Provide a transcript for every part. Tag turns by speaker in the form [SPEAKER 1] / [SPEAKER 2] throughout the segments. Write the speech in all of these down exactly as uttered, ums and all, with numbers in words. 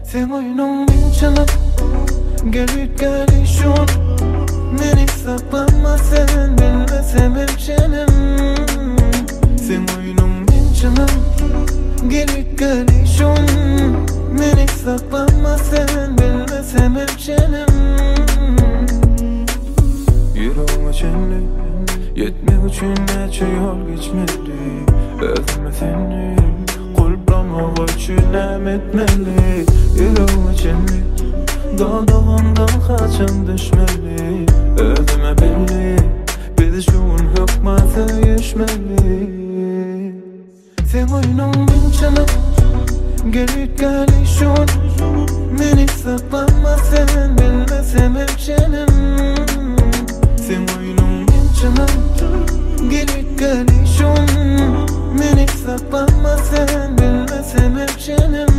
[SPEAKER 1] Sen oyunun bin çalıp gelip gelişun. Beni saklama sen bilmesem hemşerim. Sen oyunun bin çalıp gelip gelişun. Beni saklama sen bilmesem hemşerim. Yüreğime çenli yetme için neçe yol geçmeli. Özüme seni kulplama için etmeli. Yüreğime çenli dağdağından kaçın düşmeli. Özüme belli biz şun hükmata yüşmeli. Sen oyunun bin çalıp gelip gelişun. Beni saklama sen bilmesem hemşerim. Sen oyunun bin çalıp gelip gelişun. Beni saklama sen bilmesem hemşerim.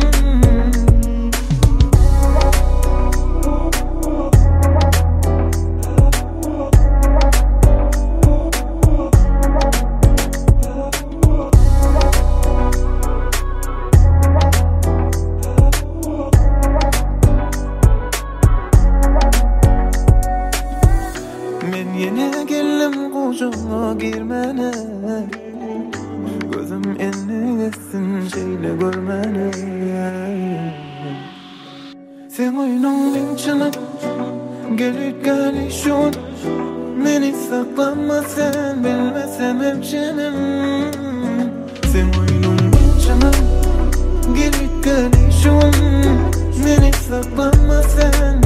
[SPEAKER 1] Men yine geldim kucağına girmene. Gözüm enni etsin şeyle görmene. Sen oyunun bin çalıp gelip gelişun. Beni saklama sen bilmesem hemşerim. Sen oyunun bin çalıp gelip gelişun. Beni saklama sen